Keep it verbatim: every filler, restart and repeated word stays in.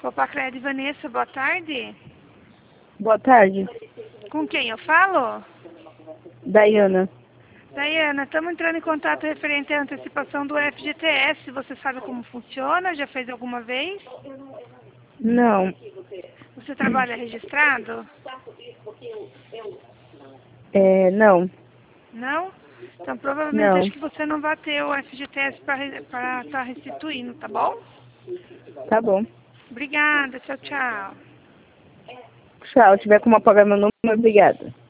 Copacred, Vanessa, boa tarde. Boa tarde. Com quem eu falo? Daiana. Daiana, estamos entrando em contato referente à antecipação do F G T S. Você sabe como funciona? Já fez alguma vez? Não. Você trabalha registrado? É, não. Não? Então provavelmente Não. acho que você não vai ter o F G T S para estar restituindo, tá bom? Tá bom. Obrigada, tchau, tchau. Tchau. Se tiver como apagar meu número, obrigada.